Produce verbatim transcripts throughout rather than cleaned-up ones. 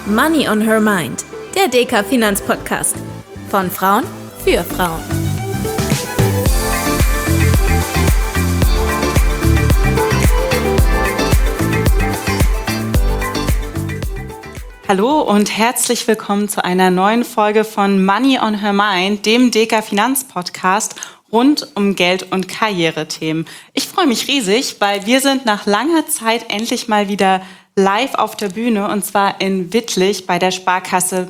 Money on Her Mind, der D K Finanzpodcast. Von Frauen für Frauen. Hallo und herzlich willkommen zu einer neuen Folge von Money on Her Mind, dem D K Finanzpodcast rund um Geld- und Karrierethemen. Ich freue mich riesig, weil wir sind nach langer Zeit endlich mal wieder live auf der Bühne, und zwar in Wittlich bei der Sparkasse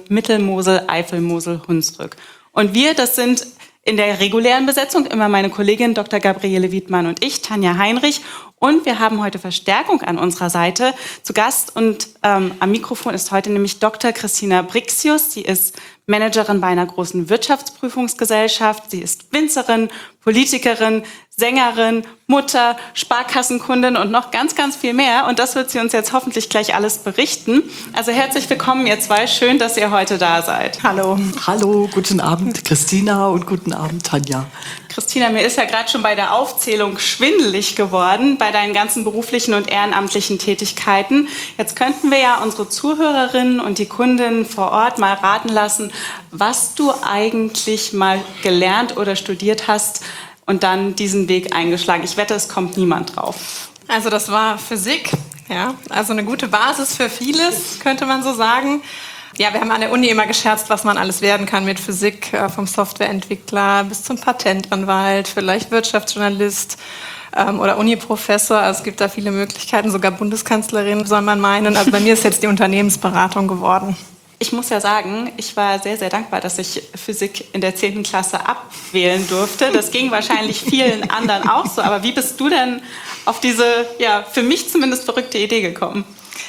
Mittelmosel-Eifelmosel-Hunsrück. Und wir, das sind in der regulären Besetzung immer meine Kollegin Doktor Gabriele Wiedmann und ich, Tanja Heinrich. Und wir haben heute Verstärkung an unserer Seite zu Gast. Und ähm, am Mikrofon ist heute nämlich Doktor Christina Brixius. Sie ist Managerin bei einer großen Wirtschaftsprüfungsgesellschaft. Sie ist Winzerin, Politikerin, Sängerin, Mutter, Sparkassenkundin und noch ganz, ganz viel mehr. Und das wird sie uns jetzt hoffentlich gleich alles berichten. Also herzlich willkommen, ihr zwei. Schön, dass ihr heute da seid. Hallo. Hallo, guten Abend, Christina, und guten Abend, Tanja. Christina, mir ist ja gerade schon bei der Aufzählung schwindelig geworden bei deinen ganzen beruflichen und ehrenamtlichen Tätigkeiten. Jetzt könnten wir ja unsere Zuhörerinnen und die Kundinnen vor Ort mal raten lassen, was du eigentlich mal gelernt oder studiert hast und dann diesen Weg eingeschlagen. Ich wette, es kommt niemand drauf. Also das war Physik, ja, also eine gute Basis für vieles, könnte man so sagen. Ja, wir haben an der Uni immer gescherzt, was man alles werden kann mit Physik, vom Softwareentwickler bis zum Patentanwalt, vielleicht Wirtschaftsjournalist ähm, oder Uniprofessor. Also es gibt da viele Möglichkeiten, sogar Bundeskanzlerin soll man meinen. Also bei mir ist jetzt die Unternehmensberatung geworden. Ich muss ja sagen, ich war sehr, sehr dankbar, dass ich Physik in der zehnten Klasse abwählen durfte. Das ging wahrscheinlich vielen anderen auch so. Aber wie bist du denn auf diese, ja, für mich zumindest verrückte Idee gekommen?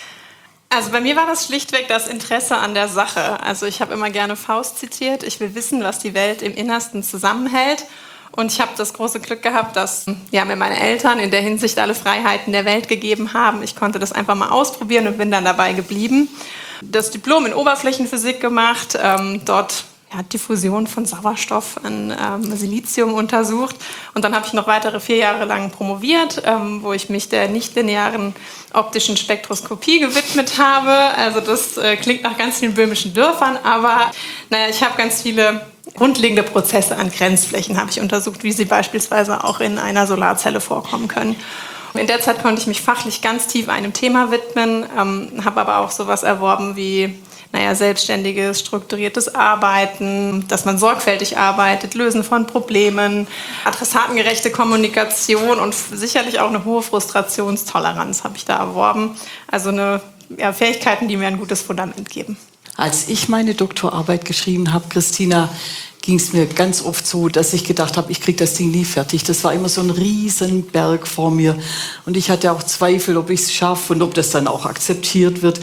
Also bei mir war das schlichtweg das Interesse an der Sache. Also ich habe immer gerne Faust zitiert. Ich will wissen, was die Welt im Innersten zusammenhält. Und ich habe das große Glück gehabt, dass ja, mir meine Eltern in der Hinsicht alle Freiheiten der Welt gegeben haben. Ich konnte das einfach mal ausprobieren und bin dann dabei geblieben. Das Diplom in Oberflächenphysik gemacht, ähm, dort ja, Diffusion von Sauerstoff an ähm, Silizium untersucht. Und dann habe ich noch weitere vier Jahre lang promoviert, ähm, wo ich mich der nichtlinearen optischen Spektroskopie gewidmet habe. Also das äh, klingt nach ganz vielen böhmischen Dörfern, aber naja, ich habe ganz viele grundlegende Prozesse an Grenzflächen habe ich untersucht, wie sie beispielsweise auch in einer Solarzelle vorkommen können. In der Zeit konnte ich mich fachlich ganz tief einem Thema widmen, ähm, habe aber auch sowas erworben wie naja, selbstständiges, strukturiertes Arbeiten, dass man sorgfältig arbeitet, Lösen von Problemen, adressatengerechte Kommunikation und sicherlich auch eine hohe Frustrationstoleranz habe ich da erworben. Also eine, ja, Fähigkeiten, die mir ein gutes Fundament geben. Als ich meine Doktorarbeit geschrieben habe, Christina, ging es mir ganz oft so, dass ich gedacht habe, ich kriege das Ding nie fertig. Das war immer so ein Riesenberg vor mir. Und ich hatte auch Zweifel, ob ich es schaffe und ob das dann auch akzeptiert wird.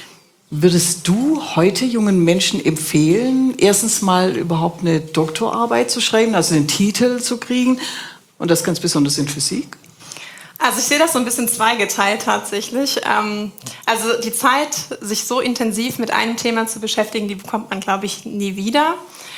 Würdest du heute jungen Menschen empfehlen, erstens mal überhaupt eine Doktorarbeit zu schreiben, also den Titel zu kriegen und das ganz besonders in Physik? Also ich sehe das so ein bisschen zweigeteilt tatsächlich. Also die Zeit, sich so intensiv mit einem Thema zu beschäftigen, die bekommt man, glaube ich, nie wieder.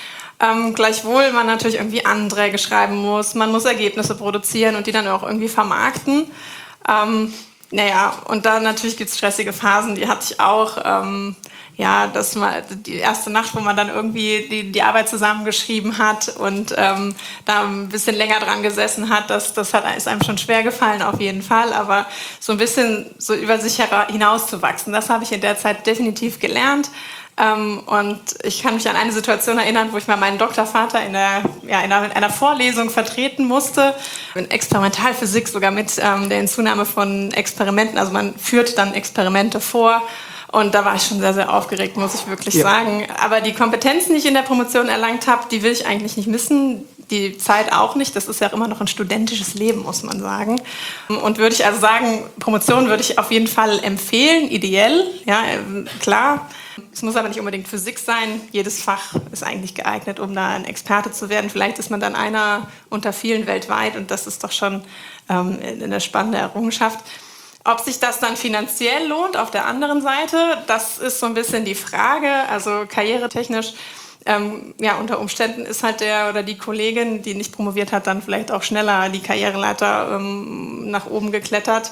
Ähm, gleichwohl man natürlich irgendwie Anträge schreiben muss, man muss Ergebnisse produzieren und die dann auch irgendwie vermarkten. Ähm, naja, und dann natürlich gibt es stressige Phasen, die hatte ich auch. Ähm, ja, das mal die erste Nacht, wo man dann irgendwie die, die Arbeit zusammengeschrieben hat und ähm, da ein bisschen länger dran gesessen hat, das, das hat, ist einem schon schwer gefallen auf jeden Fall, aber so ein bisschen so über sich hinauszuwachsen, das habe ich in der Zeit definitiv gelernt. Ähm, und ich kann mich an eine Situation erinnern, wo ich mal meinen Doktorvater in, der, ja, in, einer, in einer Vorlesung vertreten musste, in Experimentalphysik sogar mit ähm, der Hinzunahme von Experimenten, also man führt dann Experimente vor. Und da war ich schon sehr, sehr aufgeregt, muss ich wirklich ja. sagen. Aber die Kompetenzen, die ich in der Promotion erlangt habe, die will ich eigentlich nicht missen. Die Zeit auch nicht. Das ist ja auch immer noch ein studentisches Leben, muss man sagen. Und würde ich also sagen, Promotion würde ich auf jeden Fall empfehlen, ideell. Ja, klar. Es muss aber nicht unbedingt Physik sein. Jedes Fach ist eigentlich geeignet, um da ein Experte zu werden. Vielleicht ist man dann einer unter vielen weltweit und das ist doch schon ähm, eine spannende Errungenschaft. Ob sich das dann finanziell lohnt auf der anderen Seite, das ist so ein bisschen die Frage. Also karrieretechnisch, ähm, ja, unter Umständen ist halt der oder die Kollegin, die nicht promoviert hat, dann vielleicht auch schneller die Karriereleiter ähm, nach oben geklettert.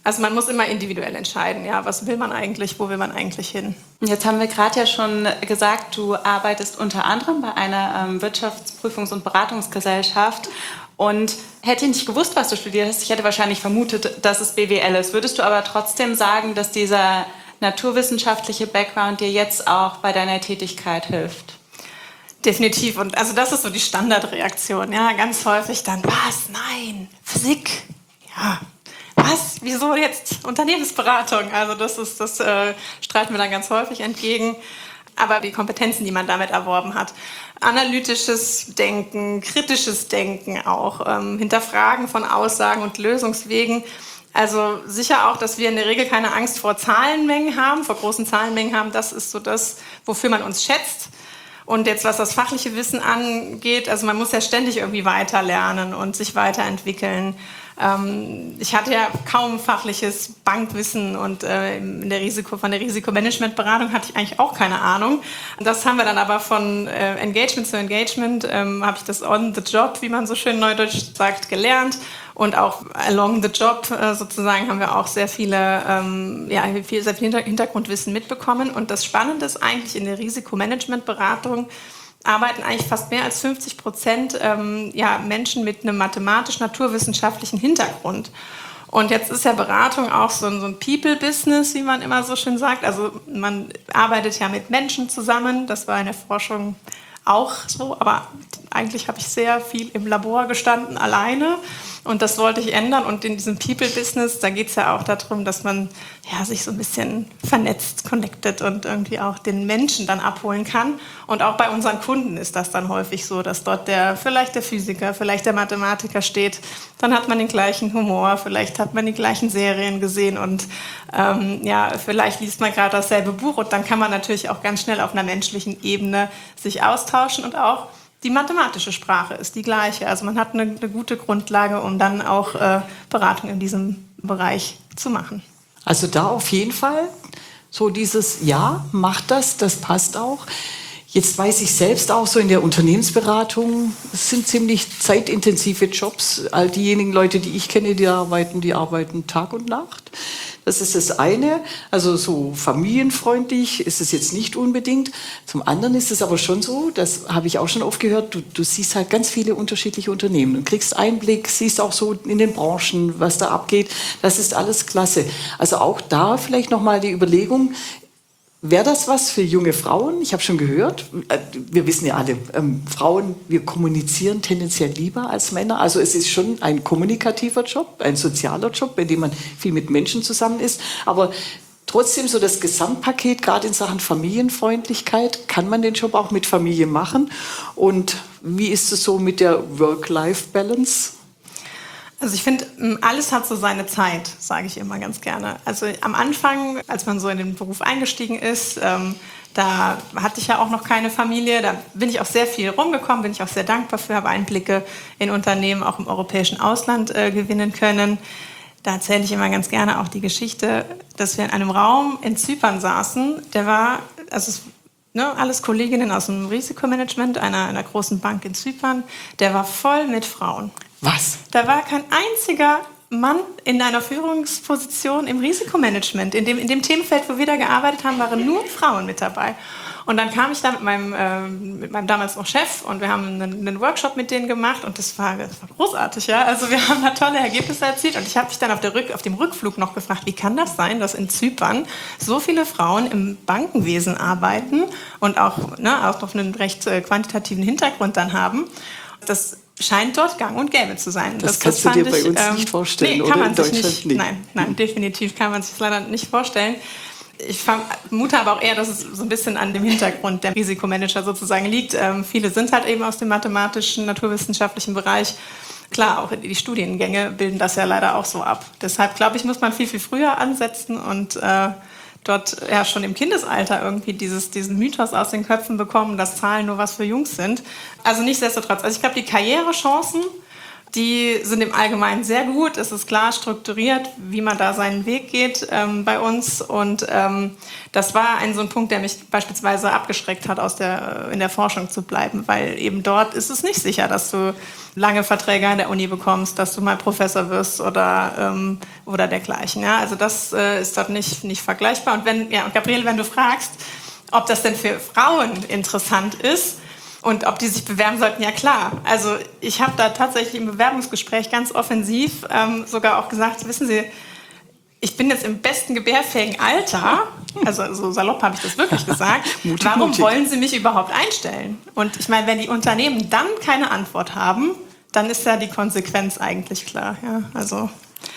Also man muss immer individuell entscheiden, ja, was will man eigentlich, wo will man eigentlich hin. Jetzt haben wir gerade ja schon gesagt, du arbeitest unter anderem bei einer ähm, Wirtschaftsprüfungs- und Beratungsgesellschaft. Und hätte ich nicht gewusst, was du studiert hast, ich hätte wahrscheinlich vermutet, dass es B W L ist. Würdest du aber trotzdem sagen, dass dieser naturwissenschaftliche Background dir jetzt auch bei deiner Tätigkeit hilft? Definitiv. Und also das ist so die Standardreaktion. Ja, ganz häufig dann, was? Nein, Physik. Ja, was? Wieso jetzt Unternehmensberatung? Also das ist, das äh, streiten wir dann ganz häufig entgegen. Aber die Kompetenzen, die man damit erworben hat, analytisches Denken, kritisches Denken auch, ähm, Hinterfragen von Aussagen und Lösungswegen. Also sicher auch, dass wir in der Regel keine Angst vor Zahlenmengen haben, vor großen Zahlenmengen haben. Das ist so das, wofür man uns schätzt. Und jetzt, was das fachliche Wissen angeht, also man muss ja ständig irgendwie weiter lernen und sich weiterentwickeln. Ähm, ich hatte ja kaum fachliches Bankwissen und äh, in der Risiko, von der Risikomanagementberatung hatte ich eigentlich auch keine Ahnung. Das haben wir dann aber von äh, Engagement zu Engagement, ähm, habe ich das on the job, wie man so schön neudeutsch sagt, gelernt. Und auch along the job äh, sozusagen haben wir auch sehr viele, ähm, ja, viel, sehr viel Hintergrundwissen mitbekommen. Und das Spannende ist eigentlich, in der Risikomanagementberatung arbeiten eigentlich fast mehr als fünfzig Prozent ähm, ja, Menschen mit einem mathematisch-naturwissenschaftlichen Hintergrund. Und jetzt ist ja Beratung auch so ein, so ein People-Business, wie man immer so schön sagt. Also man arbeitet ja mit Menschen zusammen. Das war in der Forschung auch so, aber eigentlich habe ich sehr viel im Labor gestanden, alleine. Und das wollte ich ändern. Und in diesem People-Business, da geht es ja auch darum, dass man ja, sich so ein bisschen vernetzt, connected und irgendwie auch den Menschen dann abholen kann. Und auch bei unseren Kunden ist das dann häufig so, dass dort der vielleicht der Physiker, vielleicht der Mathematiker steht. Dann hat man den gleichen Humor, vielleicht hat man die gleichen Serien gesehen und ähm, ja, vielleicht liest man gerade dasselbe Buch. Und dann kann man natürlich auch ganz schnell auf einer menschlichen Ebene sich austauschen und auch die mathematische Sprache ist die gleiche. Also man hat eine, eine gute Grundlage, um dann auch äh, Beratung in diesem Bereich zu machen. Also da auf jeden Fall so dieses, ja, macht das, das passt auch. Jetzt weiß ich selbst auch so in der Unternehmensberatung, es sind ziemlich zeitintensive Jobs. All diejenigen Leute, die ich kenne, die arbeiten, die arbeiten Tag und Nacht. Das ist das eine. Also so familienfreundlich ist es jetzt nicht unbedingt. Zum anderen ist es aber schon so, das habe ich auch schon oft gehört, du, du siehst halt ganz viele unterschiedliche Unternehmen. Du kriegst Einblick, siehst auch so in den Branchen, was da abgeht. Das ist alles klasse. Also auch da vielleicht nochmal die Überlegung, wäre das was für junge Frauen? Ich habe schon gehört, wir wissen ja alle, ähm, Frauen, wir kommunizieren tendenziell lieber als Männer. Also es ist schon ein kommunikativer Job, ein sozialer Job, bei dem man viel mit Menschen zusammen ist. Aber trotzdem so das Gesamtpaket, gerade in Sachen Familienfreundlichkeit, kann man den Job auch mit Familie machen. Und wie ist es so mit der Work-Life-Balance? Also ich finde, alles hat so seine Zeit, sage ich immer ganz gerne. Also am Anfang, als man so in den Beruf eingestiegen ist, ähm, da hatte ich ja auch noch keine Familie. Da bin ich auch sehr viel rumgekommen, bin ich auch sehr dankbar für, habe Einblicke in Unternehmen auch im europäischen Ausland äh, gewinnen können. Da erzähle ich immer ganz gerne auch die Geschichte, dass wir in einem Raum in Zypern saßen. Der war, also es, ne, alles Kolleginnen aus dem Risikomanagement einer, einer großen Bank in Zypern. Der war voll mit Frauen. Was? Da war kein einziger Mann in einer Führungsposition im Risikomanagement. In dem, in dem Themenfeld, wo wir da gearbeitet haben, waren nur Frauen mit dabei. Und dann kam ich da mit meinem, äh, mit meinem damals noch Chef und wir haben einen, einen Workshop mit denen gemacht und das war, das war großartig. Ja? Also wir haben da tolle Ergebnisse erzielt und ich habe mich dann auf, der Rück, auf dem Rückflug noch gefragt, wie kann das sein, dass in Zypern so viele Frauen im Bankenwesen arbeiten und auch, ne, auch noch einen recht äh, quantitativen Hintergrund dann haben. Das scheint dort gang und gäbe zu sein. Das, das kannst das du dir bei ich, uns ähm, nicht vorstellen, nee, oder? Kann man in sich Deutschland nicht, nicht. Nein, nein, definitiv kann man sich das leider nicht vorstellen. Ich vermute aber auch eher, dass es so ein bisschen an dem Hintergrund der Risikomanager sozusagen liegt. Ähm, viele sind halt eben aus dem mathematischen, naturwissenschaftlichen Bereich. Klar, auch die Studiengänge bilden das ja leider auch so ab. Deshalb, glaube ich, muss man viel, viel früher ansetzen und äh, dort ja schon im Kindesalter irgendwie dieses, diesen Mythos aus den Köpfen bekommen, dass Zahlen nur was für Jungs sind. Also nichtsdestotrotz. Also ich glaube, die Karrierechancen Die sind im Allgemeinen sehr gut. Es ist klar strukturiert, wie man da seinen Weg geht ähm, bei uns. Und ähm, das war ein so ein Punkt, der mich beispielsweise abgeschreckt hat, aus der, in der Forschung zu bleiben. Weil eben dort ist es nicht sicher, dass du lange Verträge an der Uni bekommst, dass du mal Professor wirst oder, ähm, oder dergleichen. Ja? Also das äh, ist dort nicht, nicht vergleichbar. Und wenn, ja, und Gabriele, wenn du fragst, ob das denn für Frauen interessant ist, und ob die sich bewerben sollten, ja klar. Also ich habe da tatsächlich im Bewerbungsgespräch ganz offensiv ähm, sogar auch gesagt, wissen Sie, ich bin jetzt im besten gebärfähigen Alter, also so salopp habe ich das wirklich gesagt, mutig, warum mutig. Wollen Sie mich überhaupt einstellen? Und ich meine, wenn die Unternehmen dann keine Antwort haben, dann ist ja die Konsequenz eigentlich klar. Ja, also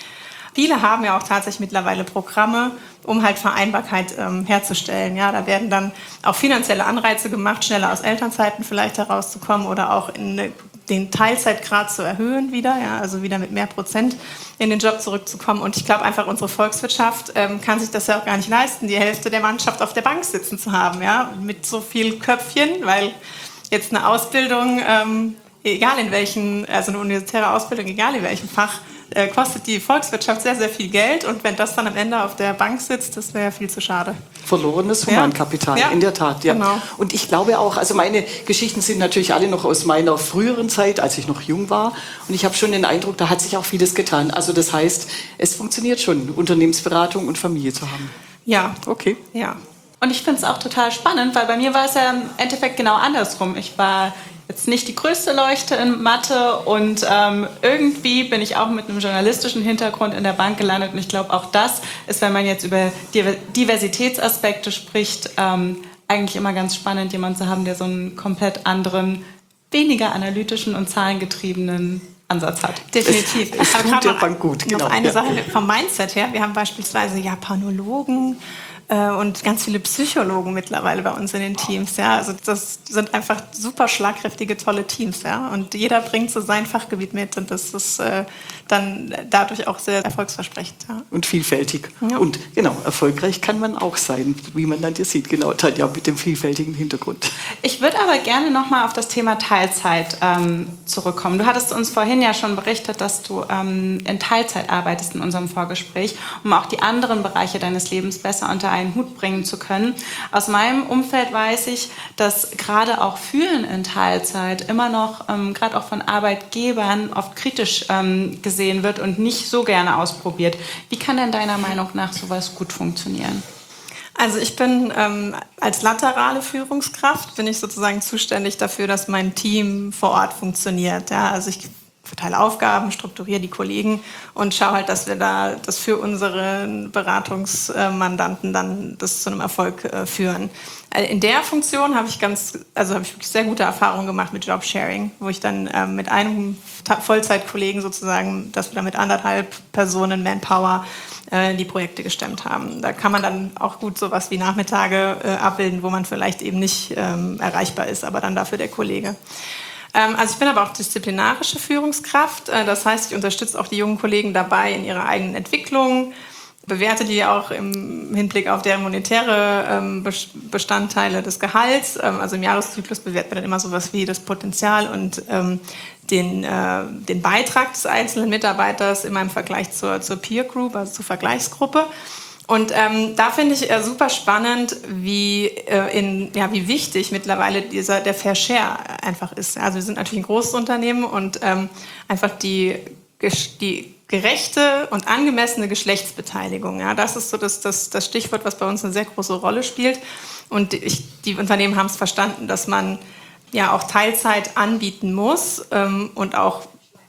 viele haben ja auch tatsächlich mittlerweile Programme, um halt Vereinbarkeit ähm, herzustellen. Ja, da werden dann auch finanzielle Anreize gemacht, schneller aus Elternzeiten vielleicht herauszukommen oder auch in eine, den Teilzeitgrad zu erhöhen wieder, ja, also wieder mit mehr Prozent in den Job zurückzukommen. Und ich glaube einfach, unsere Volkswirtschaft ähm, kann sich das ja auch gar nicht leisten, die Hälfte der Mannschaft auf der Bank sitzen zu haben, ja, mit so viel Köpfchen, weil jetzt eine Ausbildung, ähm, egal in welchen, also eine universitäre Ausbildung, egal in welchem Fach, äh, kostet die Volkswirtschaft sehr, sehr viel Geld. Und wenn das dann am Ende auf der Bank sitzt, das wäre viel zu schade. Verlorenes Humankapital, ja. In der Tat. Ja. Genau. Und ich glaube auch, also meine Geschichten sind natürlich alle noch aus meiner früheren Zeit, als ich noch jung war. Und ich habe schon den Eindruck, da hat sich auch vieles getan. Also das heißt, es funktioniert schon, Unternehmensberatung und Familie zu haben. Ja. Okay. Ja. Und ich finde es auch total spannend, weil bei mir war es ja im Endeffekt genau andersrum. Ich war jetzt nicht die größte Leuchte in Mathe und ähm, irgendwie bin ich auch mit einem journalistischen Hintergrund in der Bank gelandet. Und ich glaube, auch das ist, wenn man jetzt über Diversitätsaspekte spricht, ähm, eigentlich immer ganz spannend, jemanden zu haben, der so einen komplett anderen, weniger analytischen und zahlengetriebenen Ansatz hat. Definitiv. Es tut der Bank gut. Noch Genau. eine Ja. Sache vom Mindset her. Wir haben beispielsweise Japanologen äh, und ganz viele Psychologen mittlerweile bei uns in den Teams. Ja? Also das sind einfach super schlagkräftige, tolle Teams. Ja? Und jeder bringt so sein Fachgebiet mit und das ist äh, dann dadurch auch sehr erfolgsversprechend. Ja? Und vielfältig. Ja. Und genau, erfolgreich kann man auch sein, wie man dann hier sieht. Genau, Tanja, mit dem vielfältigen Hintergrund. Ich würde aber gerne nochmal auf das Thema Teilzeit ähm, zurückkommen. Du hattest uns vorhin ja schon berichtet, dass du ähm, in Teilzeit arbeitest in unserem Vorgespräch, um auch die anderen Bereiche deines Lebens besser unter einen Hut bringen zu können. Aus meinem Umfeld weiß ich, dass gerade auch Führen in Teilzeit immer noch, ähm, gerade auch von Arbeitgebern, oft kritisch ähm, gesehen wird und nicht so gerne ausprobiert. Wie kann denn deiner Meinung nach sowas gut funktionieren? Also ich bin ähm, als laterale Führungskraft bin ich sozusagen zuständig dafür, dass mein Team vor Ort funktioniert. Ja? Also ich verteile Aufgaben, strukturiere die Kollegen und schaue halt, dass wir da das für unsere Beratungsmandanten dann das zu einem Erfolg äh, führen. In der Funktion habe ich ganz, also habe ich wirklich sehr gute Erfahrungen gemacht mit Jobsharing, wo ich dann ähm, mit einem Vollzeitkollegen sozusagen, dass wir da mit anderthalb Personen Manpower äh, die Projekte gestemmt haben. Da kann man dann auch gut sowas wie Nachmittage äh, abbilden, wo man vielleicht eben nicht ähm, erreichbar ist, aber dann dafür der Kollege. Ähm, also ich bin aber auch disziplinarische Führungskraft. Äh, das heißt, ich unterstütze auch die jungen Kollegen dabei in ihrer eigenen Entwicklung, bewerte die auch im Hinblick auf deren monetäre ähm, Bestandteile des Gehalts. Ähm, also im Jahreszyklus bewerten wir dann immer sowas wie das Potenzial und ähm, den, äh, den Beitrag des einzelnen Mitarbeiters immer im Vergleich zur, zur Peer Group, also zur Vergleichsgruppe. Und ähm, da finde ich äh, super spannend, wie, äh, in, ja, wie wichtig mittlerweile dieser, der Fair Share einfach ist. Also wir sind natürlich ein großes Unternehmen und ähm, einfach die, die gerechte und angemessene Geschlechtsbeteiligung. Ja, das ist so das, das, das Stichwort, was bei uns eine sehr große Rolle spielt. Und ich, die Unternehmen haben es verstanden, dass man ja auch Teilzeit anbieten muss ähm, und auch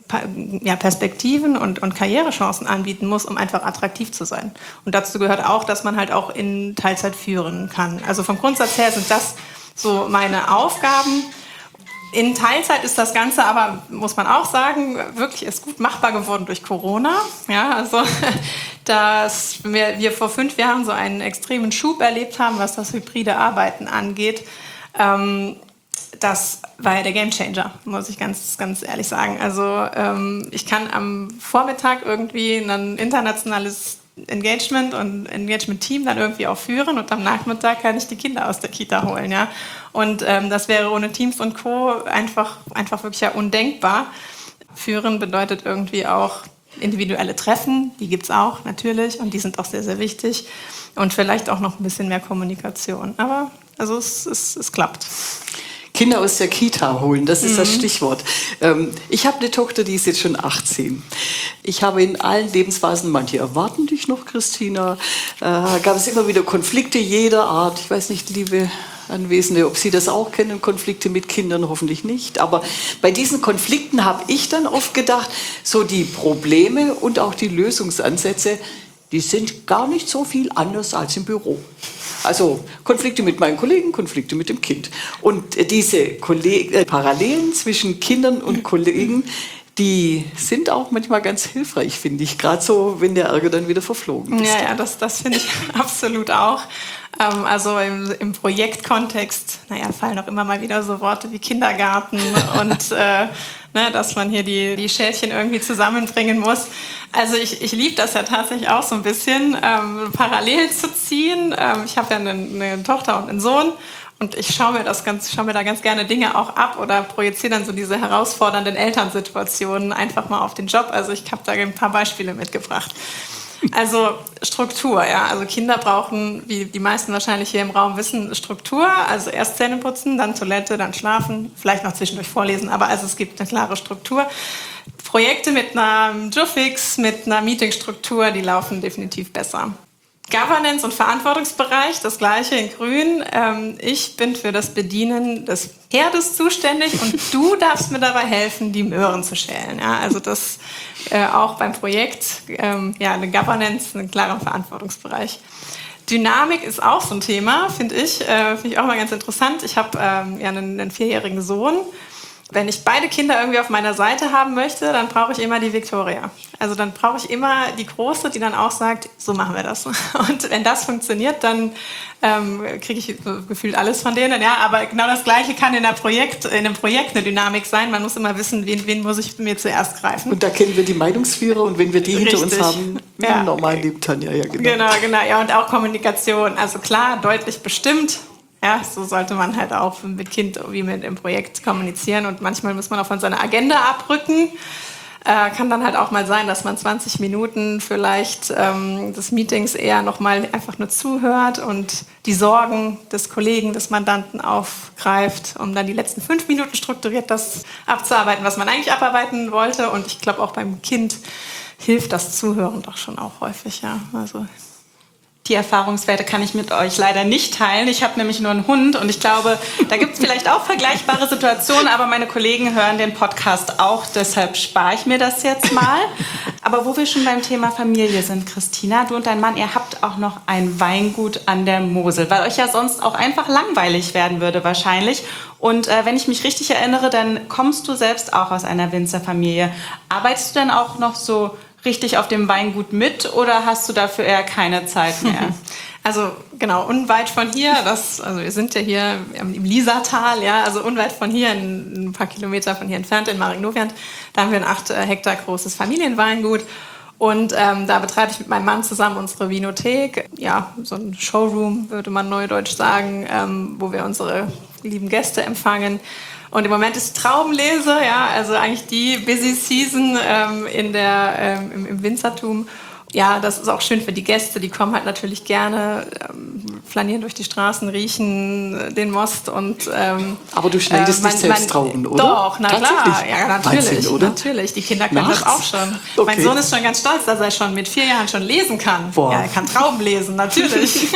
ja, Perspektiven und, und Karrierechancen anbieten muss, um einfach attraktiv zu sein. Und dazu gehört auch, dass man halt auch in Teilzeit führen kann. Also vom Grundsatz her sind das so meine Aufgaben. In Teilzeit ist das Ganze aber, muss man auch sagen, wirklich ist gut machbar geworden durch Corona. Ja, also, dass wir, wir vor fünf Jahren so einen extremen Schub erlebt haben, was das hybride Arbeiten angeht. Ähm, das war ja der Gamechanger, muss ich ganz, ganz ehrlich sagen. Also ähm, ich kann am Vormittag irgendwie ein internationales Engagement und Engagement-Team dann irgendwie auch führen und am Nachmittag kann ich die Kinder aus der Kita holen, ja. Und ähm, das wäre ohne Teams und Co. einfach, einfach wirklich ja undenkbar. Führen bedeutet irgendwie auch individuelle Treffen, die gibt's auch natürlich und die sind auch sehr, sehr wichtig und vielleicht auch noch ein bisschen mehr Kommunikation. Aber also es, es, es klappt. Kinder aus der Kita holen, das ist mhm. das Stichwort. Ähm, ich habe eine Tochter, die ist jetzt schon achtzehn. Ich habe in allen Lebensphasen, manche erwarten dich noch, Christina, äh, gab es immer wieder Konflikte jeder Art. Ich weiß nicht, liebe Anwesende, ob Sie das auch kennen, Konflikte mit Kindern, hoffentlich nicht. Aber bei diesen Konflikten habe ich dann oft gedacht, so die Probleme und auch die Lösungsansätze, die sind gar nicht so viel anders als im Büro. Also Konflikte mit meinen Kollegen, Konflikte mit dem Kind. Und diese Kolleg- äh, Parallelen zwischen Kindern und Kollegen, die sind auch manchmal ganz hilfreich, finde ich. Gerade so, wenn der Ärger dann wieder verflogen ist. Ja, ja das, das finde ich absolut auch. Ähm, also im, im Projektkontext, naja, fallen auch immer mal wieder so Worte wie Kindergarten und äh, ne, dass man hier die, die Schäfchen irgendwie zusammenbringen muss. Also ich, ich liebe das ja tatsächlich auch so ein bisschen, ähm, parallel zu ziehen. Ähm, ich habe ja eine, eine Tochter und einen Sohn. Und ich schaue mir das ganz, schaue mir da ganz gerne Dinge auch ab oder projiziere dann so diese herausfordernden Elternsituationen einfach mal auf den Job. Also ich habe da ein paar Beispiele mitgebracht. Also Struktur, ja. Also Kinder brauchen, wie die meisten wahrscheinlich hier im Raum wissen, Struktur. Also erst Zähne putzen, dann Toilette, dann schlafen, vielleicht noch zwischendurch vorlesen. Aber also es gibt eine klare Struktur. Projekte mit einer Jufix, mit einer Meetingstruktur, die laufen definitiv besser. Governance und Verantwortungsbereich, das gleiche in grün. Ähm, ich bin für das Bedienen des Herdes zuständig und du darfst mir dabei helfen, die Möhren zu schälen. Ja, also das äh, auch beim Projekt, ähm, ja, eine Governance, einen klaren Verantwortungsbereich. Dynamik ist auch so ein Thema, finde ich. Äh, finde ich auch mal ganz interessant. Ich habe ähm, ja einen, einen vierjährigen Sohn. Wenn ich beide Kinder irgendwie auf meiner Seite haben möchte, dann brauche ich immer die Victoria. Also dann brauche ich immer die Große, die dann auch sagt, so machen wir das. Und wenn das funktioniert, dann ähm, kriege ich gefühlt alles von denen. Ja, aber genau das Gleiche kann in, der Projekt, in einem Projekt eine Dynamik sein. Man muss immer wissen, wen, wen muss ich mir zuerst greifen. Und da kennen wir die Meinungsführer und wenn wir die hinter Richtig. uns haben, wie ja. im normalen Leben, Tanja, ja genau. Genau, genau. Ja, und auch Kommunikation. Also klar, deutlich bestimmt. Ja, so sollte man halt auch mit Kind wie mit im Projekt kommunizieren und manchmal muss man auch von seiner Agenda abrücken. Äh, kann dann halt auch mal sein, dass man zwanzig Minuten vielleicht ähm, des Meetings eher nochmal einfach nur zuhört und die Sorgen des Kollegen, des Mandanten aufgreift, um dann die letzten fünf Minuten strukturiert das abzuarbeiten, was man eigentlich abarbeiten wollte. Und ich glaube auch beim Kind hilft das Zuhören doch schon auch häufig, ja. Also die Erfahrungswerte kann ich mit euch leider nicht teilen. Ich habe nämlich nur einen Hund und ich glaube, da gibt es vielleicht auch vergleichbare Situationen, aber meine Kollegen hören den Podcast auch, deshalb spare ich mir das jetzt mal. Aber wo wir schon beim Thema Familie sind, Christina, du und dein Mann, ihr habt auch noch ein Weingut an der Mosel, weil euch ja sonst auch einfach langweilig werden würde wahrscheinlich. Und äh, wenn ich mich richtig erinnere, dann kommst du selbst auch aus einer Winzerfamilie. Arbeitest du denn auch noch so richtig auf dem Weingut mit oder hast du dafür eher keine Zeit mehr? Also genau, unweit von hier, das, also wir sind ja hier im Liesertal, ja, also unweit von hier, ein, ein paar Kilometer von hier entfernt in Maringnoviant, da haben wir ein acht Hektar großes Familienweingut. Und ähm, da betreibe ich mit meinem Mann zusammen unsere Vinothek, ja, so ein Showroom, würde man neudeutsch sagen, ähm, wo wir unsere lieben Gäste empfangen. Und im Moment ist Traubenlese, ja, also eigentlich die Busy Season ähm, in der, ähm, im, im Winzertum. Ja, das ist auch schön für die Gäste, die kommen halt natürlich gerne, ähm, flanieren durch die Straßen, riechen den Most und ähm, aber du schneidest äh, man, nicht selbst man, Trauben, oder? Doch, na klar, ja, natürlich, Wahnsinn, oder? natürlich. Die Kinder können Nachts? Das auch schon. Okay. Mein Sohn ist schon ganz stolz, dass er schon mit vier Jahren schon lesen kann. Boah. Ja, er kann Trauben lesen, natürlich.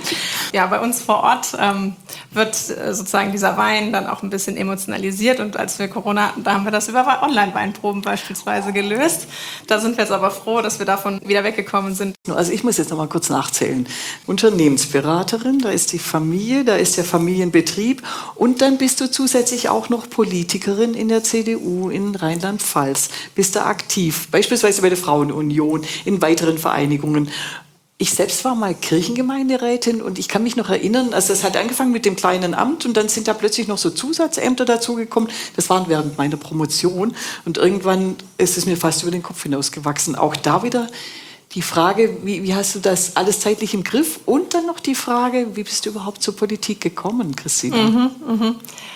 Ja, bei uns vor Ort ähm, wird äh, sozusagen dieser Wein dann auch ein bisschen emotionalisiert und als wir Corona hatten, da haben wir das über Online-Weinproben beispielsweise gelöst. Da sind wir jetzt aber froh, dass wir davon wieder weggekommen sind. Also ich muss jetzt noch mal kurz nachzählen. Unternehmensberaterin, da ist die Familie, da ist der Familienbetrieb und dann bist du zusätzlich auch noch Politikerin in der C D U in Rheinland-Pfalz. Bist da aktiv, beispielsweise bei der Frauenunion, in weiteren Vereinigungen. Ich selbst war mal Kirchengemeinderätin und ich kann mich noch erinnern, also es hat angefangen mit dem kleinen Amt und dann sind da plötzlich noch so Zusatzämter dazugekommen. Das waren während meiner Promotion und irgendwann ist es mir fast über den Kopf hinausgewachsen. Auch da wieder die Frage, wie, wie hast du das alles zeitlich im Griff? Und dann noch die Frage, wie bist du überhaupt zur Politik gekommen, Christina? Mhm, mhm.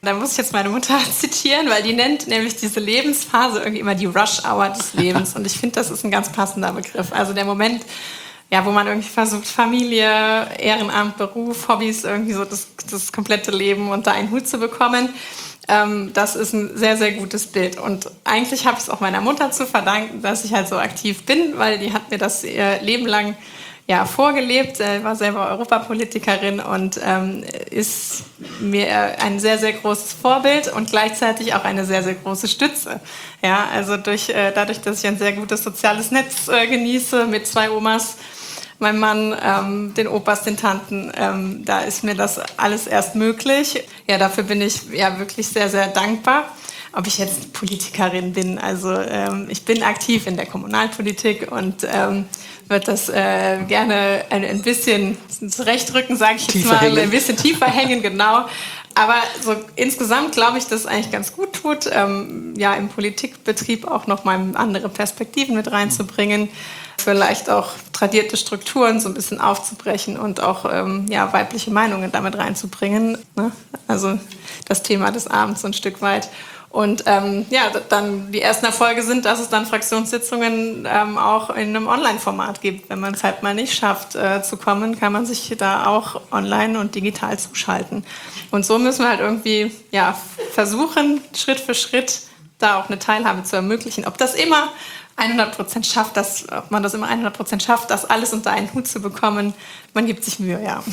Da muss ich jetzt meine Mutter zitieren, weil die nennt nämlich diese Lebensphase irgendwie immer die Rush-Hour des Lebens. Und ich finde, das ist ein ganz passender Begriff. Also der Moment, ja, wo man irgendwie versucht, Familie, Ehrenamt, Beruf, Hobbys, irgendwie so das, das komplette Leben unter einen Hut zu bekommen. Ähm, das ist ein sehr, sehr gutes Bild. Und eigentlich habe ich es auch meiner Mutter zu verdanken, dass ich halt so aktiv bin, weil die hat mir das ihr Leben lang ja, vorgelebt, äh, war selber Europapolitikerin und ähm, ist mir ein sehr, sehr großes Vorbild und gleichzeitig auch eine sehr, sehr große Stütze. Ja, also durch, äh, dadurch, dass ich ein sehr gutes soziales Netz äh, genieße mit zwei Omas, meinem Mann, ähm, den Opas, den Tanten, ähm, da ist mir das alles erst möglich. Ja, dafür bin ich ja wirklich sehr, sehr dankbar. Ob ich jetzt Politikerin bin, also ähm, ich bin aktiv in der Kommunalpolitik und ähm, würde das äh, gerne ein, ein bisschen zurechtrücken, sage ich jetzt tiefer mal, hängen. ein bisschen tiefer hängen, genau. Aber so insgesamt glaube ich, dass es eigentlich ganz gut tut, ähm, ja im Politikbetrieb auch noch mal andere Perspektiven mit reinzubringen, vielleicht auch tradierte Strukturen so ein bisschen aufzubrechen und auch ähm, ja, weibliche Meinungen damit reinzubringen. Ne? Also das Thema des Abends so ein Stück weit. Und ähm, ja, dann die ersten Erfolge sind, dass es dann Fraktionssitzungen ähm, auch in einem Online-Format gibt. Wenn man es halt mal nicht schafft äh, zu kommen, kann man sich da auch online und digital zuschalten. Und so müssen wir halt irgendwie ja, versuchen, Schritt für Schritt da auch eine Teilhabe zu ermöglichen. Ob das immer hundert Prozent schafft, dass, ob man das immer hundert Prozent schafft, das alles unter einen Hut zu bekommen, man gibt sich Mühe, ja.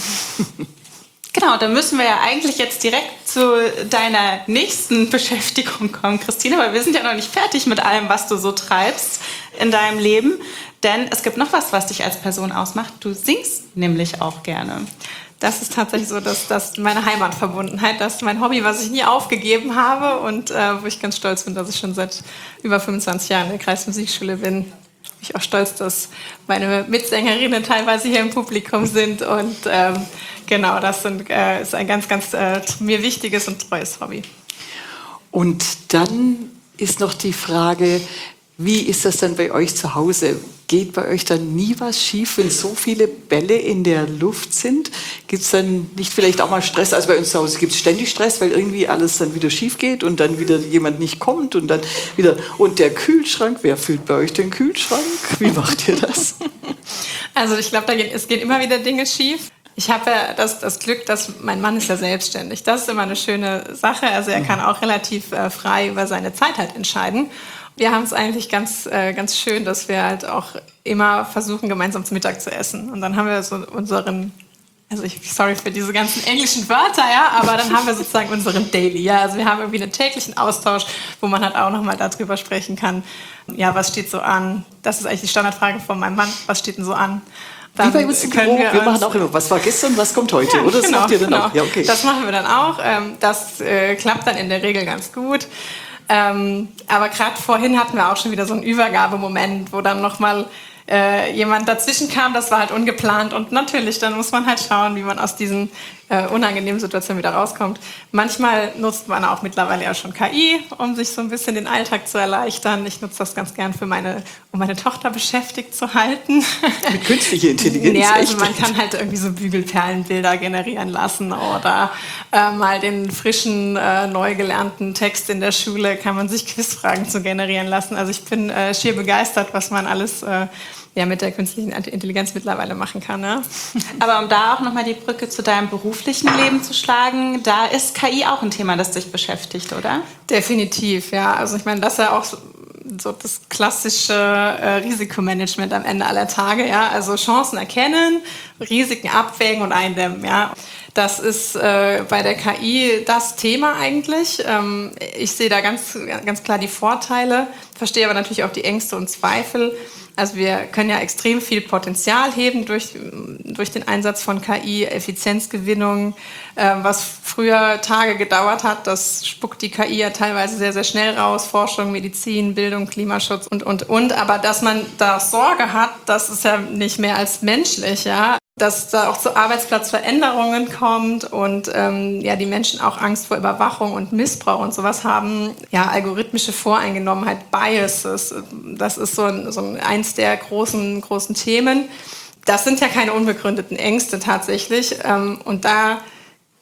Genau, dann müssen wir ja eigentlich jetzt direkt zu deiner nächsten Beschäftigung kommen, Christine, weil wir sind ja noch nicht fertig mit allem, was du so treibst in deinem Leben. Denn es gibt noch was, was dich als Person ausmacht. Du singst nämlich auch gerne. Das ist tatsächlich so, dass das meine Heimatverbundenheit, das ist mein Hobby, was ich nie aufgegeben habe und äh, wo ich ganz stolz bin, dass ich schon seit über fünfundzwanzig Jahren in der Kreismusikschule bin. Bin ich auch stolz, dass meine Mitsängerinnen teilweise hier im Publikum sind und ähm, genau, das sind, äh, ist ein ganz, ganz äh, mir wichtiges und treues Hobby. Und dann ist noch die Frage, wie ist das dann bei euch zu Hause? Geht bei euch dann nie was schief, wenn so viele Bälle in der Luft sind? Gibt es dann nicht vielleicht auch mal Stress? Also bei uns zu Hause gibt es ständig Stress, weil irgendwie alles dann wieder schief geht und dann wieder jemand nicht kommt und dann wieder... Und der Kühlschrank, wer füllt bei euch den Kühlschrank? Wie macht ihr das? Also ich glaube, es gehen immer wieder Dinge schief. Ich habe ja das, das Glück, dass mein Mann ist ja selbstständig. Das ist immer eine schöne Sache. Also er kann auch relativ äh, frei über seine Zeit halt entscheiden. Wir haben es eigentlich ganz, äh, ganz schön, dass wir halt auch immer versuchen, gemeinsam zum Mittag zu essen. Und dann haben wir so unseren, also ich, sorry für diese ganzen englischen Wörter, ja, aber dann haben wir sozusagen unseren Daily, ja. Also wir haben irgendwie einen täglichen Austausch, wo man halt auch nochmal darüber sprechen kann. Ja, was steht so an? Das ist eigentlich die Standardfrage von meinem Mann. Was steht denn so an? Dann Wie bei uns im Büro, wir, wir machen auch immer, was war gestern, was kommt heute, ja, oder? Das genau, macht ihr dann genau. auch? Ja, okay. Das machen wir dann auch. Das äh, klappt dann in der Regel ganz gut. Ähm, aber gerade vorhin hatten wir auch schon wieder so einen Übergabemoment, wo dann nochmal äh, jemand dazwischen kam, das war halt ungeplant und natürlich, dann muss man halt schauen, wie man aus diesen äh, unangenehmen Situationen wieder rauskommt. Manchmal nutzt man auch mittlerweile ja schon K I, um sich so ein bisschen den Alltag zu erleichtern. Ich nutze das ganz gern für meine, um meine Tochter beschäftigt zu halten. Mit künstlicher Intelligenz? Ja, also echt? man kann halt irgendwie so Bügelperlenbilder generieren lassen oder äh, mal den frischen, äh, neu gelernten Text in der Schule kann man sich Quizfragen zu generieren lassen. Also ich bin äh, schier begeistert, was man alles äh, ja, mit der künstlichen Intelligenz mittlerweile machen kann. Ne? Aber um da auch nochmal die Brücke zu deinem beruflichen Leben zu schlagen, da ist K I auch ein Thema, das dich beschäftigt, oder? Definitiv, ja. Also ich meine, das ist ja auch so, so das klassische äh, Risikomanagement am Ende aller Tage. Ja? Also Chancen erkennen, Risiken abwägen und eindämmen. Ja? Das ist äh, bei der K I das Thema eigentlich. Ähm, ich sehe da ganz, ganz klar die Vorteile, verstehe aber natürlich auch die Ängste und Zweifel. Also wir können ja extrem viel Potenzial heben durch, durch den Einsatz von K I, Effizienzgewinnung, äh, was früher Tage gedauert hat, das spuckt die K I ja teilweise sehr, sehr schnell raus, Forschung, Medizin, Bildung, Klimaschutz und, und, und. Aber dass man da Sorge hat, das ist ja nicht mehr als menschlich, ja. Dass da auch zu Arbeitsplatzveränderungen kommt und ähm, ja, die Menschen auch Angst vor Überwachung und Missbrauch und sowas haben. Ja, algorithmische Voreingenommenheit, Biases, das ist so, ein, so ein, eins der großen, großen Themen. Das sind ja keine unbegründeten Ängste tatsächlich. Ähm, und da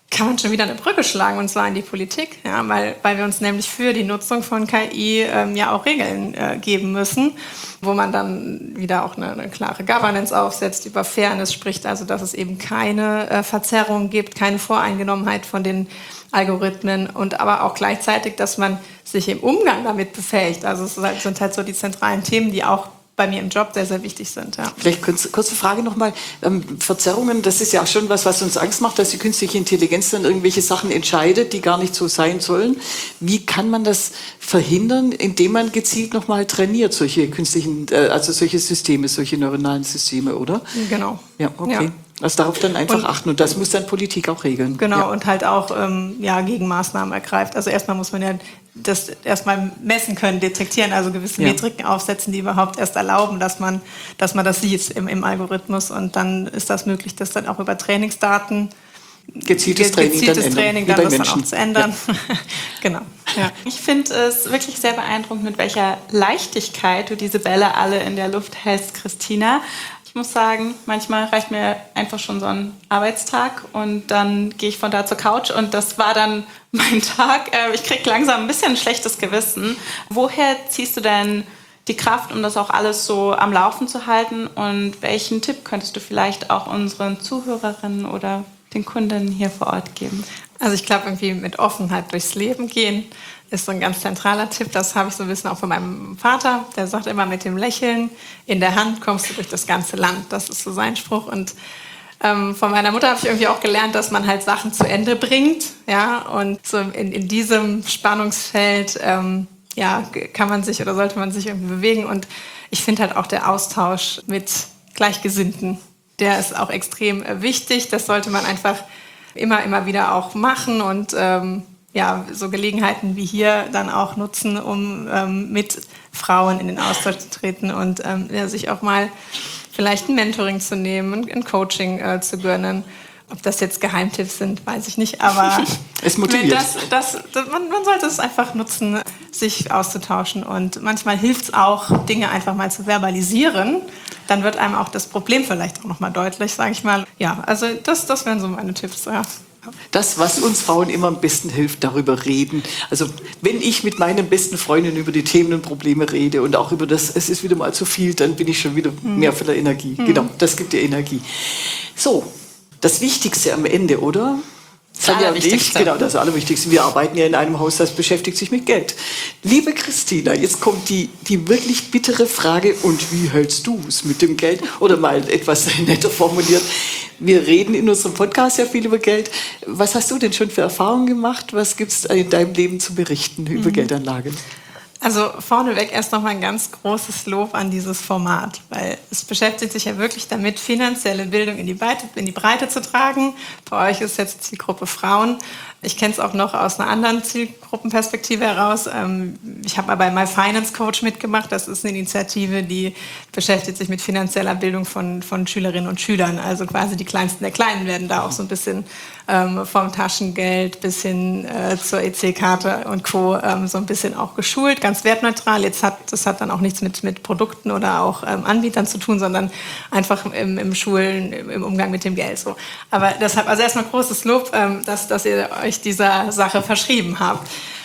kann man schon wieder eine Brücke schlagen, und zwar in die Politik, ja, weil, weil wir uns nämlich für die Nutzung von K I ähm, ja auch Regeln äh, geben müssen, wo man dann wieder auch eine, eine klare Governance aufsetzt, über Fairness spricht, also dass es eben keine äh, Verzerrung gibt, keine Voreingenommenheit von den Algorithmen und aber auch gleichzeitig, dass man sich im Umgang damit befähigt. Also es sind halt so die zentralen Themen, die auch bei mir im Job sehr, sehr wichtig sind. Ja. Vielleicht kurz, kurze Frage nochmal. Ähm, Verzerrungen, das ist ja auch schon was, was uns Angst macht, dass die künstliche Intelligenz dann irgendwelche Sachen entscheidet, die gar nicht so sein sollen. Wie kann man das verhindern, indem man gezielt nochmal trainiert, solche künstlichen, äh, also solche Systeme, solche neuronalen Systeme, oder? Genau. Ja, okay. Ja. Also darauf dann einfach und, achten. Und das muss dann Politik auch regeln. Genau, ja. Und halt auch ähm, ja, Gegenmaßnahmen ergreift. Also erstmal muss man ja das erstmal messen können, detektieren, also gewisse ja. Metriken aufsetzen, die überhaupt erst erlauben, dass man, dass man das sieht im, im Algorithmus. Und dann ist das möglich, das dann auch über Trainingsdaten, gezieltes Training, gezieltes dann, Training ändern, dann das dann auch zu ändern. Ja. Genau. Ja. Ich finde es wirklich sehr beeindruckend, mit welcher Leichtigkeit du diese Bälle alle in der Luft hältst, Christina. Ich muss sagen, manchmal reicht mir einfach schon so ein Arbeitstag und dann gehe ich von da zur Couch und das war dann mein Tag. Ich kriege langsam ein bisschen ein schlechtes Gewissen. Woher ziehst du denn die Kraft, um das auch alles so am Laufen zu halten? Und welchen Tipp könntest du vielleicht auch unseren Zuhörerinnen oder den Kundinnen hier vor Ort geben? Also ich glaube, irgendwie mit Offenheit durchs Leben gehen ist so ein ganz zentraler Tipp. Das habe ich so ein bisschen auch von meinem Vater. Der sagt immer, mit dem Lächeln in der Hand kommst du durch das ganze Land. Das ist so sein Spruch. Und ähm, von meiner Mutter habe ich irgendwie auch gelernt, dass man halt Sachen zu Ende bringt. Ja, und so in, in diesem Spannungsfeld ähm, ja, kann man sich oder sollte man sich irgendwie bewegen. Und ich finde halt auch der Austausch mit Gleichgesinnten, der ist auch extrem wichtig. Das sollte man einfach immer, immer wieder auch machen und ähm, ja, so Gelegenheiten wie hier dann auch nutzen, um ähm, mit Frauen in den Austausch zu treten und ähm, ja, sich auch mal vielleicht ein Mentoring zu nehmen, ein Coaching äh, zu gönnen. Ob das jetzt Geheimtipps sind, weiß ich nicht, aber es motiviert. Das, das, das, man, man sollte es einfach nutzen, sich auszutauschen und manchmal hilft es auch, Dinge einfach mal zu verbalisieren. Dann wird einem auch das Problem vielleicht auch nochmal deutlich, sage ich mal. Ja, also das, das wären so meine Tipps, ja. Das, was uns Frauen immer am besten hilft, darüber reden. Also wenn ich mit meinen besten Freundinnen über die Themen und Probleme rede und auch über das, es ist wieder mal zu viel, dann bin ich schon wieder hm. mehr voller Energie. Hm. Genau, das gibt dir Energie. So, das Wichtigste am Ende, oder? Das Allerwichtigste. Genau, das Allerwichtigste. Wir arbeiten ja in einem Haus, das beschäftigt sich mit Geld. Liebe Christina, jetzt kommt die, die wirklich bittere Frage, und wie hältst du es mit dem Geld? Oder mal etwas netter formuliert. Wir reden in unserem Podcast ja viel über Geld. Was hast du denn schon für Erfahrungen gemacht? Was gibt es in deinem Leben zu berichten über mhm. Geldanlagen? Also vorneweg erst noch mal ein ganz großes Lob an dieses Format, weil es beschäftigt sich ja wirklich damit, finanzielle Bildung in die Breite, in die Breite zu tragen. Bei euch ist jetzt Zielgruppe Frauen. Ich kenne es auch noch aus einer anderen Zielgruppenperspektive heraus. Ich habe mal bei My Finance Coach mitgemacht. Das ist eine Initiative, die beschäftigt sich mit finanzieller Bildung von, von Schülerinnen und Schülern. Also quasi die Kleinsten der Kleinen werden da auch so ein bisschen ähm, vom Taschengeld bis hin äh, zur E C-Karte und Co. Ähm, so ein bisschen auch geschult, ganz wertneutral. Jetzt hat das hat dann auch nichts mit, mit Produkten oder auch ähm, Anbietern zu tun, sondern einfach im, im Schulen, im, im Umgang mit dem Geld. So. Aber deshalb, also erstmal großes Lob, ähm, dass, dass ihr euch dieser Sache verschrieben habt.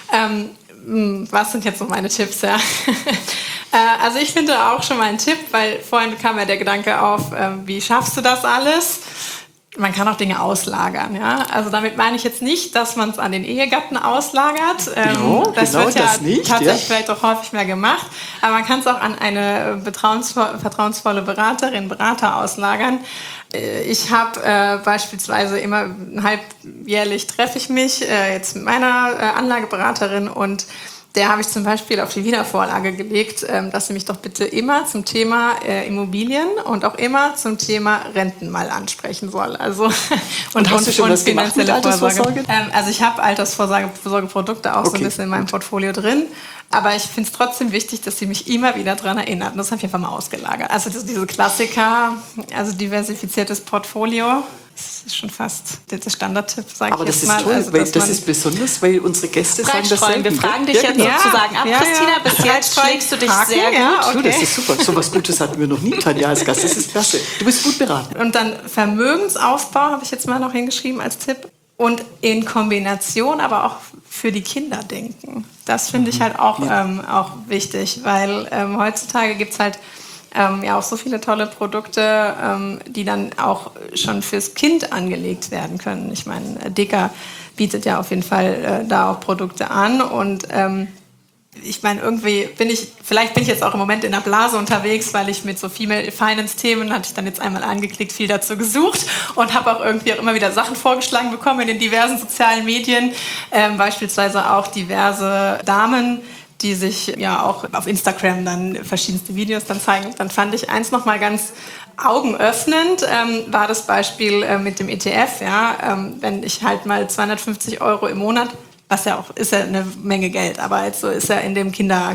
Ähm, was sind jetzt so meine Tipps? Ja? äh, also ich finde auch schon mal einen Tipp, weil vorhin kam ja der Gedanke auf, äh, wie schaffst du das alles? Man kann auch Dinge auslagern. Ja? Also damit meine ich jetzt nicht, dass man es an den Ehegatten auslagert. Ähm, genau, das genau wird ja das nicht, tatsächlich ja. vielleicht auch häufig mehr gemacht. Aber man kann es auch an eine vertrauensvolle Beraterin, Berater auslagern. Ich habe äh, beispielsweise immer halbjährlich treffe ich mich äh, jetzt mit meiner äh, Anlageberaterin und der habe ich zum Beispiel auf die Wiedervorlage gelegt, ähm, dass sie mich doch bitte immer zum Thema äh, Immobilien und auch immer zum Thema Renten mal ansprechen soll. Also und, und hast und, du schon und was gemacht mit Altersvorsorge? Ähm, also ich habe Altersvorsorgeprodukte auch okay. so ein bisschen in meinem Portfolio drin. Aber ich finde es trotzdem wichtig, dass sie mich immer wieder daran erinnert. Und das habe ich einfach mal ausgelagert. Also das, diese Klassiker, also diversifiziertes Portfolio, das ist schon fast der Standardtipp, sage ich jetzt mal. Aber das ist toll, also, weil das ist besonders, weil unsere Gäste sagen das selten. Wir fragen dich ja, jetzt genau. sozusagen ab, ja, Christina, ja. bis jetzt schlägst du dich Haken, sehr gut. ja, okay. Du, das ist super. So was Gutes hatten wir noch nie, Tanja, als Gast. Das ist klasse. Du bist gut beraten. Und dann Vermögensaufbau habe ich jetzt mal noch hingeschrieben als Tipp. und in Kombination aber auch für die Kinder denken. Das finde ich halt auch, ja. ähm, auch wichtig, weil ähm, heutzutage gibt es halt ähm, ja auch so viele tolle Produkte, ähm, die dann auch schon fürs Kind angelegt werden können. Ich meine, Deka bietet ja auf jeden Fall äh, da auch Produkte an und ähm, ich meine, irgendwie bin ich, vielleicht bin ich jetzt auch im Moment in der Blase unterwegs, weil ich mit so Female Finance Themen, hatte ich dann jetzt einmal angeklickt, viel dazu gesucht und habe auch irgendwie auch immer wieder Sachen vorgeschlagen bekommen in den diversen sozialen Medien, ähm, beispielsweise auch diverse Damen, die sich ja auch auf Instagram dann verschiedenste Videos dann zeigen. Dann fand ich eins nochmal ganz augenöffnend, ähm, war das Beispiel äh, mit dem E T F, ja, ähm, wenn ich halt mal zweihundertfünfzig Euro im Monat, was ja auch, ist ja eine Menge Geld, aber also ist ja in dem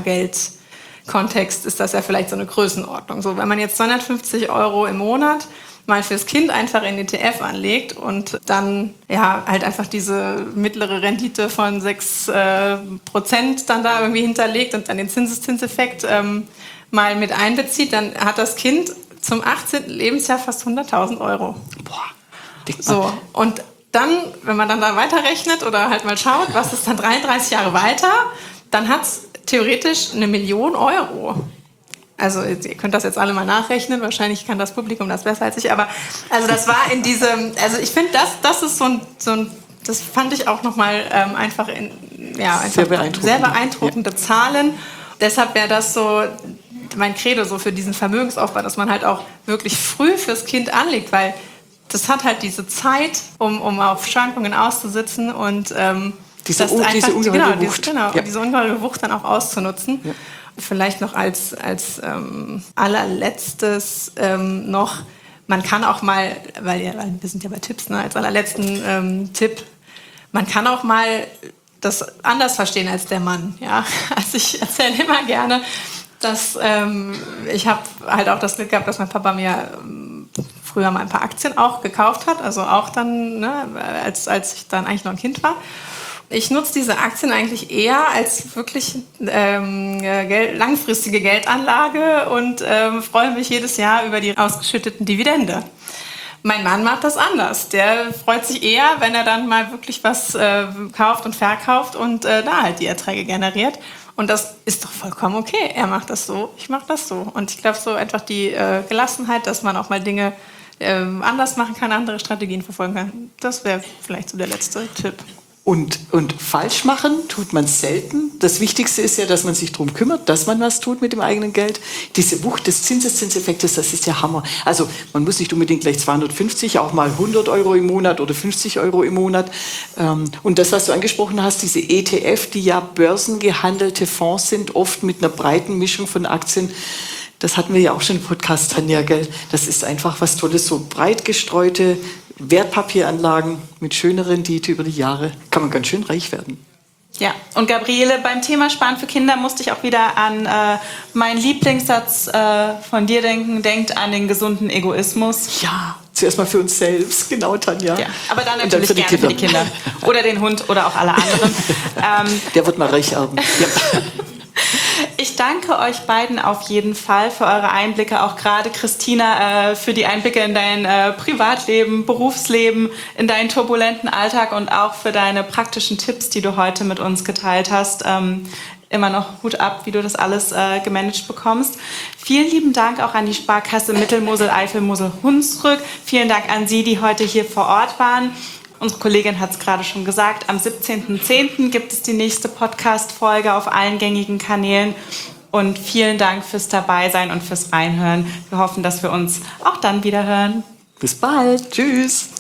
Kindergeld-Kontext ist das ja vielleicht so eine Größenordnung. So, wenn man jetzt zweihundertfünfzig Euro im Monat mal fürs Kind einfach in E T F anlegt und dann ja halt einfach diese mittlere Rendite von sechs äh, Prozent dann da irgendwie hinterlegt und dann den Zinseszinseffekt ähm, mal mit einbezieht, dann hat das Kind zum achtzehnten Lebensjahr fast hunderttausend Euro. Boah, dick so, und dann, wenn man dann da weiterrechnet oder halt mal schaut, was ist dann dreiunddreißig Jahre weiter, dann hat es theoretisch eine Million Euro. Also ihr könnt das jetzt alle mal nachrechnen, wahrscheinlich kann das Publikum das besser als ich, aber also das war in diesem, also ich finde, das, das ist so ein, so ein, das fand ich auch nochmal ähm, einfach, in, ja, einfach sehr beeindruckend. sehr beeindruckende ja. Zahlen. Deshalb wäre das so mein Credo so für diesen Vermögensaufbau, dass man halt auch wirklich früh fürs Kind anlegt, weil das hat halt diese Zeit, um, um auf Schwankungen auszusitzen und ähm, diese, das oh, einfach, diese ungeheure genau, Wucht. Diese, genau, ja. diese ungeheure Wucht dann auch auszunutzen. Ja. Vielleicht noch als, als ähm, allerletztes ähm, noch, man kann auch mal, weil, ja, weil wir sind ja bei Tipps, ne, als allerletzten ähm, Tipp, man kann auch mal das anders verstehen als der Mann. Ja? Also ich erzähle immer gerne, dass ähm, ich habe halt auch das Glück gehabt, dass mein Papa mir ähm, früher mal ein paar Aktien auch gekauft hat, also auch dann, ne, als, als ich dann eigentlich noch ein Kind war. Ich nutze diese Aktien eigentlich eher als wirklich ähm, Geld, langfristige Geldanlage und ähm, freue mich jedes Jahr über die ausgeschütteten Dividende. Mein Mann macht das anders. Der freut sich eher, wenn er dann mal wirklich was äh, kauft und verkauft und äh, da halt die Erträge generiert. Und das ist doch vollkommen okay. Er macht das so, ich mache das so. Und ich glaube, so einfach die äh, Gelassenheit, dass man auch mal Dinge äh, anders machen kann, andere Strategien verfolgen kann, das wäre vielleicht so der letzte Tipp. Und, und falsch machen tut man selten. Das Wichtigste ist ja, dass man sich darum kümmert, dass man was tut mit dem eigenen Geld. Diese Wucht des Zinseszinseffektes, das ist ja Hammer. Also man muss nicht unbedingt gleich zweihundertfünfzig, auch mal hundert Euro im Monat oder fünfzig Euro im Monat. Und das, was du angesprochen hast, diese E T F, die ja börsengehandelte Fonds sind, oft mit einer breiten Mischung von Aktien, das hatten wir ja auch schon im Podcast, Tanja, gell? Das ist einfach was Tolles, so breit gestreute Wertpapieranlagen mit schöner Rendite über die Jahre. Kann man ganz schön reich werden. Ja, und Gabriele, beim Thema Sparen für Kinder musste ich auch wieder an äh, meinen Lieblingssatz äh, von dir denken. Denkt an den gesunden Egoismus. Ja, zuerst mal für uns selbst, genau, Tanja. Ja, aber dann natürlich dann für gerne für die Kinder. Oder den Hund oder auch alle anderen. ähm, Der wird mal reich erben. Ja. Ich danke euch beiden auf jeden Fall für eure Einblicke, auch gerade Christina äh, für die Einblicke in dein äh, Privatleben, Berufsleben, in deinen turbulenten Alltag und auch für deine praktischen Tipps, die du heute mit uns geteilt hast. Ähm, immer noch Hut ab, wie du das alles äh, gemanagt bekommst. Vielen lieben Dank auch an die Sparkasse Mittelmosel-Eifel-Mosel-Hunsrück. Vielen Dank an Sie, die heute hier vor Ort waren. Unsere Kollegin hat es gerade schon gesagt, am siebzehnten zehnten gibt es die nächste Podcast-Folge auf allen gängigen Kanälen. Und vielen Dank fürs Dabeisein und fürs Reinhören. Wir hoffen, dass wir uns auch dann wieder hören. Bis bald. Tschüss.